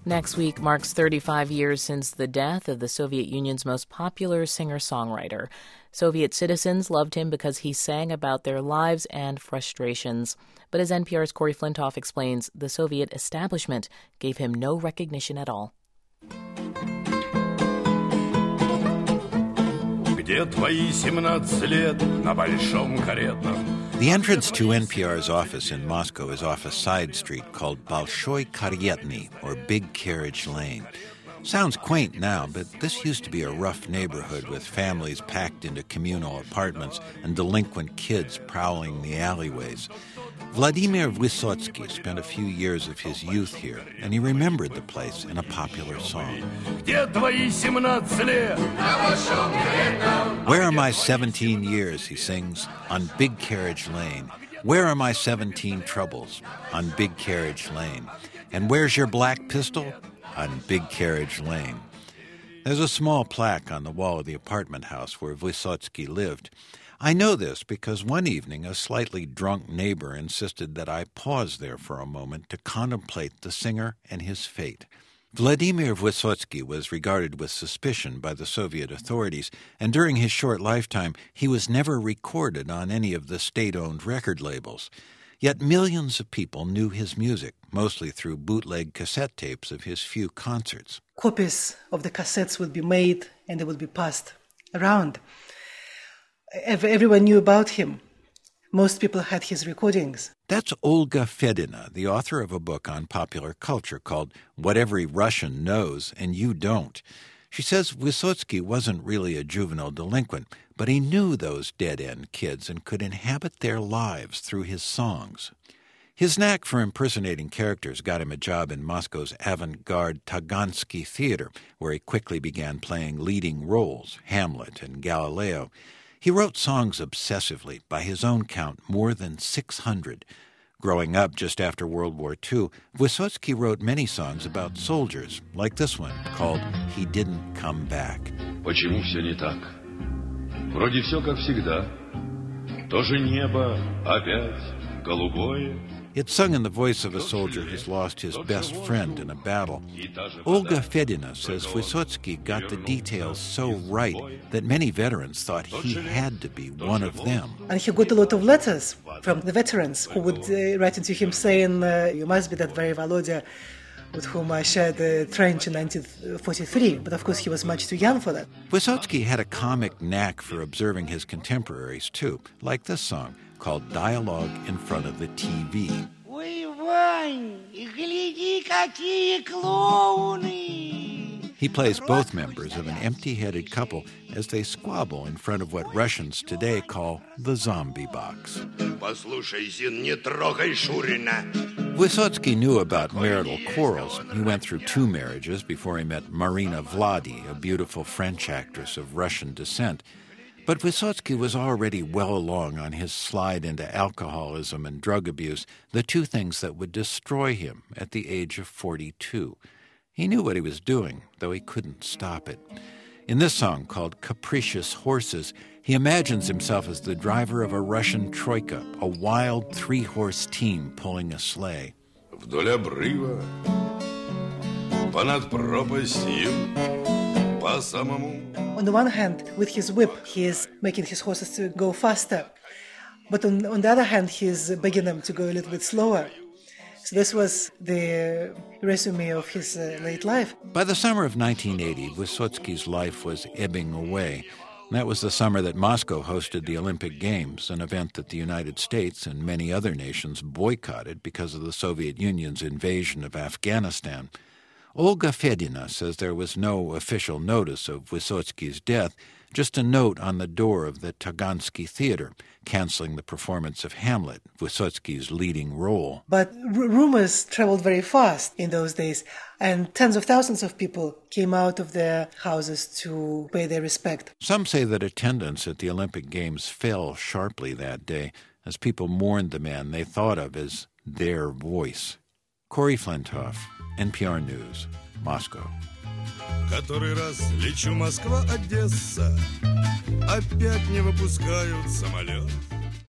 Next week marks 35 years since the death of the Soviet Union's most popular singer-songwriter. Soviet citizens loved him because he sang about their lives and frustrations. But as NPR's Corey Flintoff explains, the Soviet establishment gave him no recognition at all. Где твои 17 лет на большом каретном? The entrance to NPR's office in Moscow is off a side street called Bolshoi Karyetny, or Big Carriage Lane. Sounds quaint now, but this used to be a rough neighborhood with families packed into communal apartments and delinquent kids prowling the alleyways. Vladimir Vysotsky spent a few years of his youth here, and he remembered the place in a popular song. Where are my 17 years, he sings, on Big Carriage Lane. Where are my 17 troubles, on Big Carriage Lane. And where's your black pistol? On Big Carriage Lane. There's a small plaque on the wall of the apartment house where Vysotsky lived. I know this because one evening a slightly drunk neighbor insisted that I pause there for a moment to contemplate the singer and his fate. Vladimir Vysotsky was regarded with suspicion by the Soviet authorities, and during his short lifetime he was never recorded on any of the state-owned record labels. Yet millions of people knew his music, mostly through bootleg cassette tapes of his few concerts. Copies of the cassettes would be made and they would be passed around. Everyone knew about him. Most people had his recordings. That's Olga Fedina, the author of a book on popular culture called What Every Russian Knows and You Don't. She says Vysotsky wasn't really a juvenile delinquent, but he knew those dead-end kids and could inhabit their lives through his songs. His knack for impersonating characters got him a job in Moscow's avant-garde Tagansky Theater, where he quickly began playing leading roles, Hamlet and Galileo. He wrote songs obsessively, by his own count, more than 600. Growing up just after World War II, Vysotsky wrote many songs about soldiers, like this one, called He Didn't Come Back. Почему все не так? Вроде все как всегда. То же небо опять голубое. It's sung in the voice of a soldier who's lost his best friend in a battle. Olga Fedina says Vysotsky got the details so right that many veterans thought he had to be one of them. And he got a lot of letters from the veterans who would write into him saying, you must be that very Volodya with whom I shared the trench in 1943. But of course he was much too young for that. Vysotsky had a comic knack for observing his contemporaries too, like this song, called Dialogue in Front of the TV. He plays both members of an empty-headed couple as they squabble in front of what Russians today call the zombie box. Vysotsky knew about marital quarrels. He went through 2 marriages before he met Marina Vladi, a beautiful French actress of Russian descent. But Vysotsky was already well along on his slide into alcoholism and drug abuse, the 2 things that would destroy him at the age of 42. He knew what he was doing, though he couldn't stop it. In this song, called Capricious Horses, he imagines himself as the driver of a Russian troika, a wild 3-horse team pulling a sleigh. Вдоль обрыва, понад пропастью, по самому. On the one hand, with his whip, he is making his horses to go faster. But on the other hand, he is begging them to go a little bit slower. So this was the resume of his late life. By the summer of 1980, Vysotsky's life was ebbing away. That was the summer that Moscow hosted the Olympic Games, an event that the United States and many other nations boycotted because of the Soviet Union's invasion of Afghanistan. Olga Fedina says there was no official notice of Vysotsky's death, just a note on the door of the Tagansky Theater, canceling the performance of Hamlet, Vysotsky's leading role. But rumors traveled very fast in those days, and tens of thousands of people came out of their houses to pay their respect. Some say that attendance at the Olympic Games fell sharply that day, as people mourned the man they thought of as their voice. Corey Flintoff, NPR News, Moscow. Который раз лечу Москва-Одесса, опять не выпускают самолет.